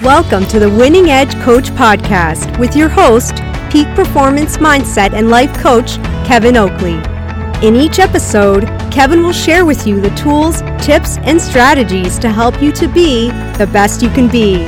Welcome to the Winning Edge Coach Podcast with your host, Peak Performance Mindset and Life Coach, Kevin Oakley. In each episode, Kevin will share with you the tools, tips, and strategies to help you to be the best you can be.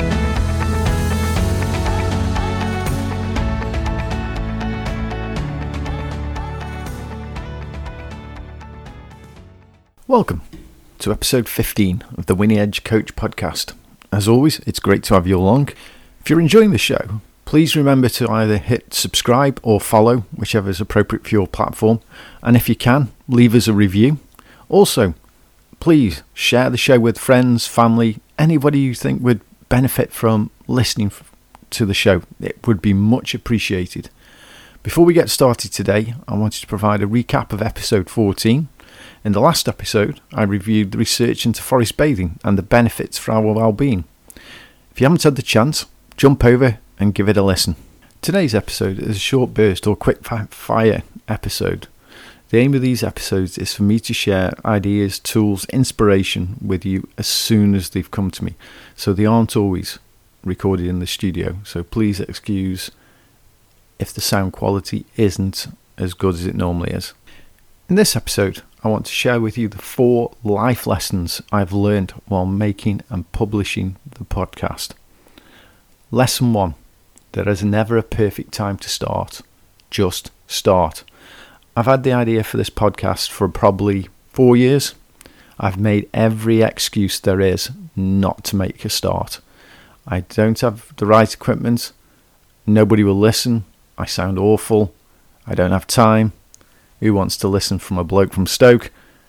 Welcome to episode 15 of the Winning Edge Coach Podcast. As always, it's great to have you along. If you're enjoying the show, please remember to either hit subscribe or follow, whichever is appropriate for your platform. And if you can, leave us a review. Also, please share the show with friends, family, anybody you think would benefit from listening to the show. It would be much appreciated. Before we get started today, I wanted to provide a recap of episode 14. In the last episode, I reviewed the research into forest bathing and the benefits for our well-being. If you haven't had the chance, jump over and give it a listen. Today's episode is a short burst or quick fire episode. The aim of these episodes is for me to share ideas, tools, inspiration with you as soon as they've come to me. So they aren't always recorded in the studio. So please excuse if the sound quality isn't as good as it normally is. In this episode, I want to share with you the 4 life lessons I've learned while making and publishing the podcast. Lesson 1. There is never a perfect time to start. Just start. I've had the idea for this podcast for probably 4 years. I've made every excuse there is not to make a start. I don't have the right equipment. Nobody will listen. I sound awful. I don't have time. Who wants to listen from a bloke from Stoke?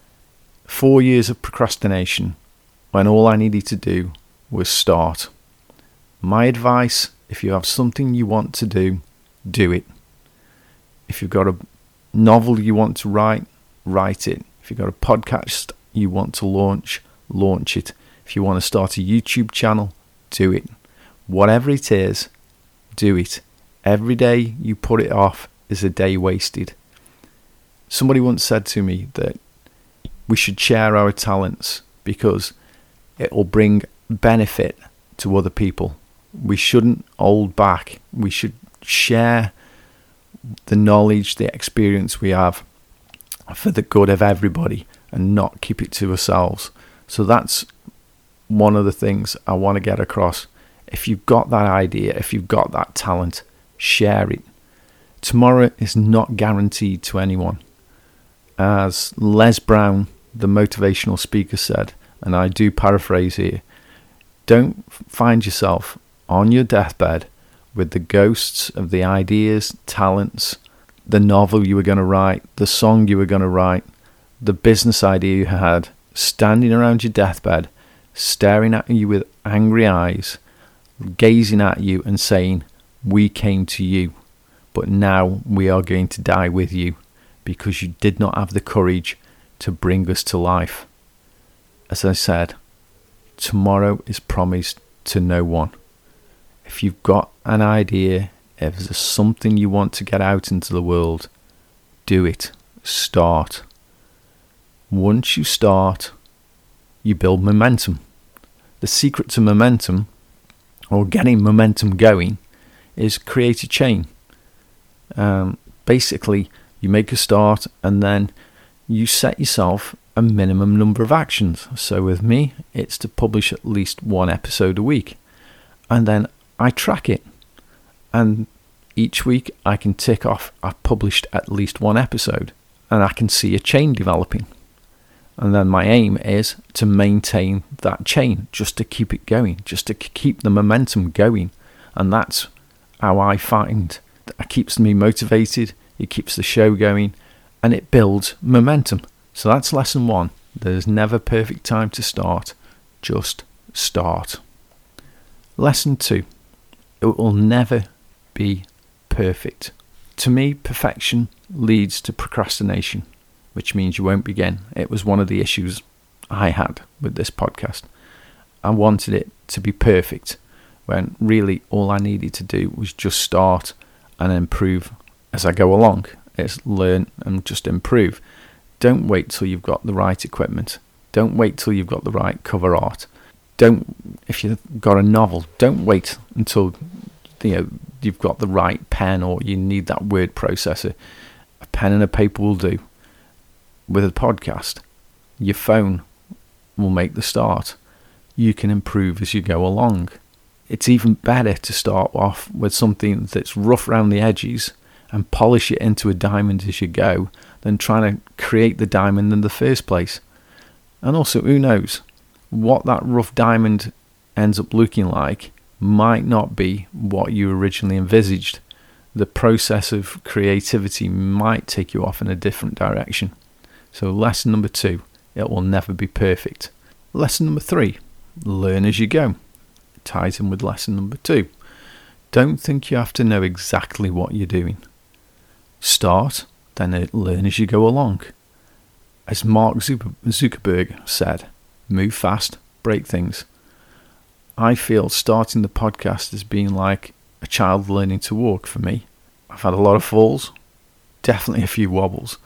4 years of procrastination when all I needed to do was start. My advice, if you have something you want to do, do it. If you've got a novel you want to write, write it. If you've got a podcast you want to launch, launch it. If you want to start a YouTube channel, do it. Whatever it is, do it. Every day you put it off is a day wasted. Somebody once said to me that we should share our talents because it will bring benefit to other people. We shouldn't hold back. We should share the knowledge, the experience we have for the good of everybody and not keep it to ourselves. So that's one of the things I want to get across. If you've got that idea, if you've got that talent, share it. Tomorrow is not guaranteed to anyone. As Les Brown, the motivational speaker, said, and I do paraphrase here, don't find yourself on your deathbed with the ghosts of the ideas, talents, the novel you were going to write, the song you were going to write, the business idea you had, standing around your deathbed, staring at you with angry eyes, gazing at you and saying, "We came to you, but now we are going to die with you, because you did not have the courage to bring us to life." As I said, tomorrow is promised to no one. If you've got an idea, if there's something you want to get out into the world, do it. Start. Once you start, you build momentum. The secret to momentum, or getting momentum going, is create a chain. Basically, you make a start and then you set yourself a minimum number of actions. So with me, it's to publish at least 1 episode a week. And then I track it. And each week I can tick off I've published at least 1 episode. And I can see a chain developing. And then my aim is to maintain that chain, just to keep it going, just to keep the momentum going. And that's how I find that keeps me motivated. It keeps the show going and it builds momentum. So that's lesson 1. There's never a perfect time to start. Just start. Lesson 2. It will never be perfect. To me, perfection leads to procrastination, which means you won't begin. It was one of the issues I had with this podcast. I wanted it to be perfect when really all I needed to do was just start and improve as I go along. It's learn and just improve. Don't wait till you've got the right equipment. Don't wait till you've got the right cover art. If you've got a novel, don't wait until you've got the right pen or you need that word processor. A pen and a paper will do. With a podcast, your phone will make the start. You can improve as you go along. It's even better to start off with something that's rough around the edges and polish it into a diamond as you go than trying to create the diamond in the first place. And also, who knows, what that rough diamond ends up looking like might not be what you originally envisaged. The process of creativity might take you off in a different direction. So lesson number 2, it will never be perfect. Lesson number 3, learn as you go. It ties in with lesson number 2. Don't think you have to know exactly what you're doing. Start, then learn as you go along. As Mark Zuckerberg said, move fast, break things. I feel starting the podcast has been like a child learning to walk for me. I've had a lot of falls, definitely a few wobbles,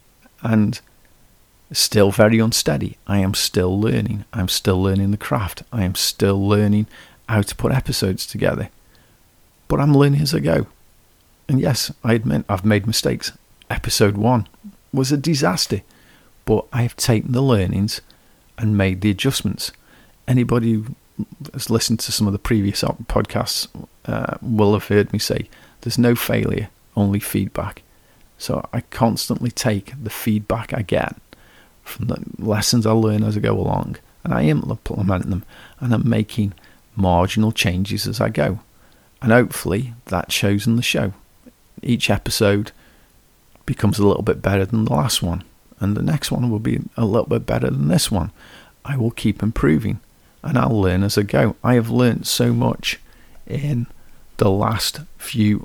and still very unsteady. I am still learning. I'm still learning the craft. I am still learning how to put episodes together. But I'm learning as I go. And yes, I admit I've made mistakes. Episode 1 was a disaster, but I have taken the learnings and made the adjustments. Anybody who has listened to some of the previous podcasts will have heard me say there's no failure, only feedback. So I constantly take the feedback I get from the lessons I learn as I go along, and I implement them, and I'm making marginal changes as I go. And hopefully that shows in the show. Each episode becomes a little bit better than the last one, and the next one will be a little bit better than this one. I will keep improving, and I'll learn as I go. I have learned so much in the last few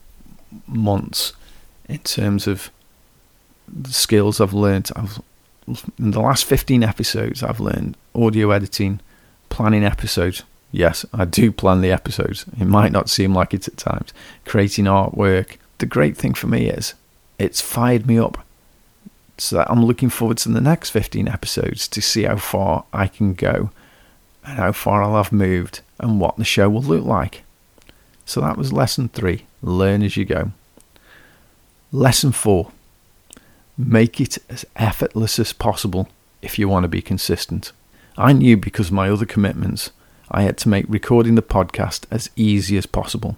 months in terms of the skills I've learned. In the last 15 episodes, I've learned audio editing, planning episodes. Yes, I do plan the episodes. It might not seem like it at times. Creating artwork. The great thing for me is it's fired me up. So that I'm looking forward to the next 15 episodes to see how far I can go and how far I'll have moved and what the show will look like. So that was lesson 3. Learn as you go. Lesson 4. Make it as effortless as possible if you want to be consistent. I knew because of my other commitments, I had to make recording the podcast as easy as possible.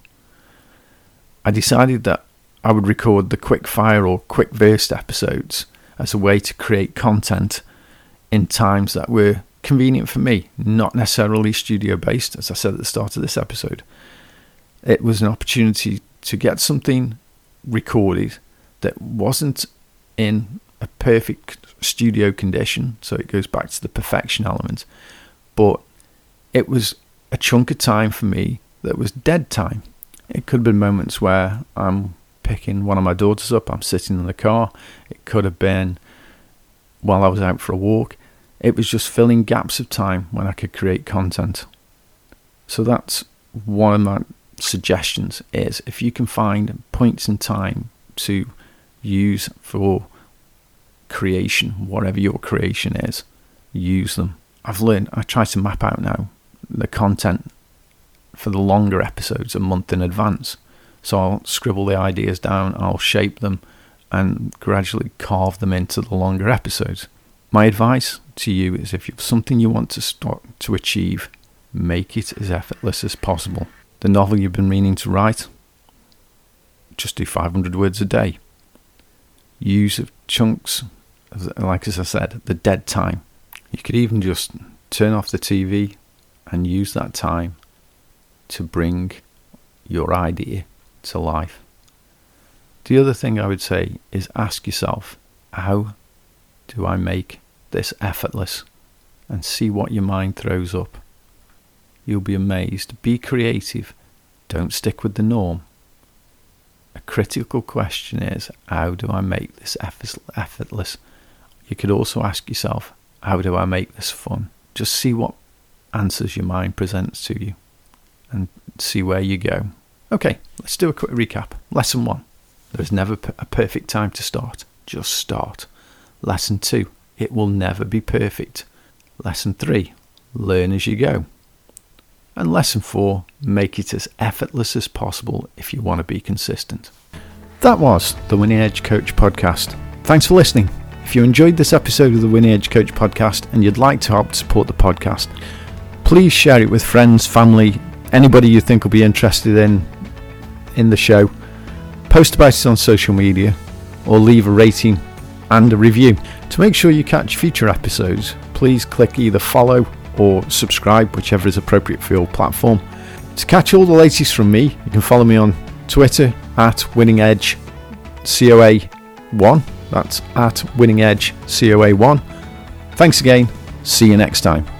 I decided that I would record the quick fire or quick burst episodes as a way to create content in times that were convenient for me, not necessarily studio based, as I said at the start of this episode. It was an opportunity to get something recorded that wasn't in a perfect studio condition, so it goes back to the perfection element, but it was a chunk of time for me that was dead time. It could have been moments where I'm picking one of my daughters up, I'm sitting in the car. It could have been while I was out for a walk. It was just filling gaps of time when I could create content. So that's one of my suggestions, is if you can find points in time to use for creation, whatever your creation is, use them. I try to map out now the content for the longer episodes a month in advance. So I'll scribble the ideas down, I'll shape them and gradually carve them into the longer episodes. My advice to you is if you have something you want to achieve, make it as effortless as possible. The novel you've been meaning to write, just do 500 words a day. Use chunks, like as I said, the dead time. You could even just turn off the TV and use that time to bring your idea to life. The other thing I would say is ask yourself, how do I make this effortless? And see what your mind throws up. You'll be amazed. Be creative. Don't stick with the norm. A critical question is, how do I make this effortless? You could also ask yourself, how do I make this fun? Just see what answers your mind presents to you and see where you go. Okay, let's do a quick recap. Lesson 1, there is never a perfect time to start. Just start. Lesson 2, it will never be perfect. Lesson 3, learn as you go. And lesson 4, make it as effortless as possible if you want to be consistent. That was the Winning Edge Coach podcast. Thanks for listening. If you enjoyed this episode of the Winning Edge Coach podcast and you'd like to help support the podcast, please share it with friends, family, anybody you think will be interested in the show. Post about it on social media or leave a rating and a review. To make sure you catch future episodes, please click either follow or subscribe, whichever is appropriate for your platform. To catch all the latest from me, you can follow me on Twitter at WinningEdgeCOA1. That's at WinningEdgeCOA1. Thanks again. See you next time.